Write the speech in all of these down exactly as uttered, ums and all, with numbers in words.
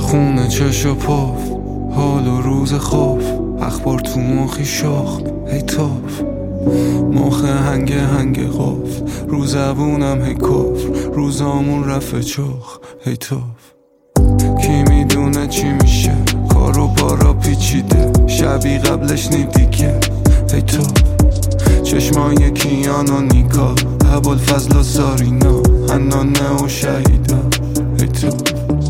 خونه چش و پف، حال و روز خوف، اخبار تو مخی شخم هی توف، مخ هنگ هنگ قف، رو زبونم هی کفر، روزامون رفت چخ هی توف. کی میدونه چی میشه، کارو بارا پیچیده، شبی قبلش نیدی که هی توف. چشمای کیان و نیکا، ابوالفضل و سارینا، حنانه و شهیدا هی توف.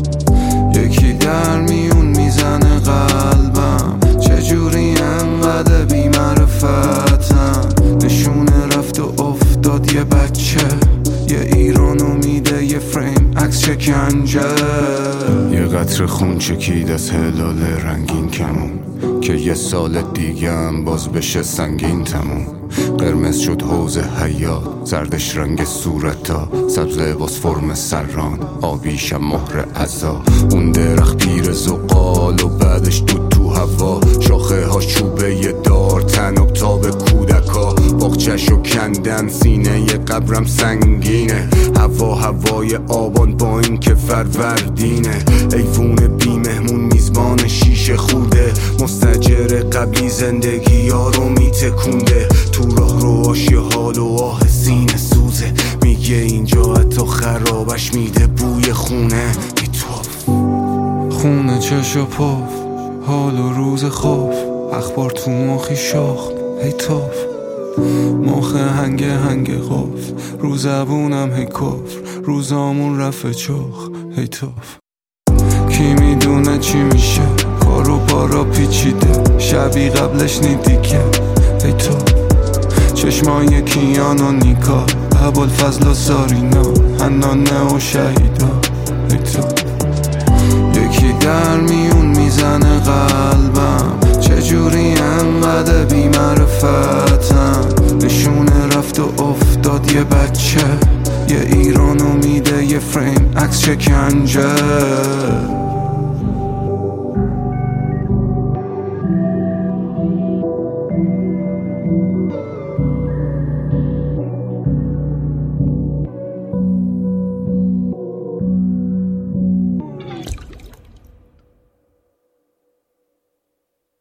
یکی در میون میزنه قلبم، چجوری انقدر بی معرفتم، نشونه رفت و افتاد یه بچه، یه ایران امیده، یه فریم عکس شکنجه، یه قطر خون چکید از هلال رنگین کمون، که یه سال دیگه هم باز بشه سنگین تموم. قرمز شد حوض حیات، زردش رنگ صورتا، سبز لباس فرم سران، آبیشم مهر عزا. اون درخت پیر زغال و بعدش دود تو هوا، شاخه ها چوبه ی دار، تناب تاب کودکا، باغچه‌شو کندن، سینه ی قبرم سنگینه، هوا هوای آبان با این که فروردینه. ایوون بی مهمون میزبان شیشه خورده، مستجر قبلی زندگی ها رو میتکونده، تو راه رو آشی حال و آه سینه سوزه، میگه اینجا حتی خرابش میده بوی خونه بی توف. خونه چش و پف، حال و روز خوف، اخبار تو مخی شخم هی توف، مخ هنگ هنگ قف، رو زبونم هی کفر، روزامون رفت چخ هی توف. کی میدونه چی میشه، کارو بارا پیچیده، شبی قبلش نیدی که هی توف. چشمای کیان و نیکا، ابوالفضل و سارینا، حنانه و شهیدا هی توف. یکی در میون میزنه قلبم، چجوری انقدر بی معرفتم، نشونه رفت و افتاد یه بچه، یه ایران امیده، یه فریم عکس شکنجه.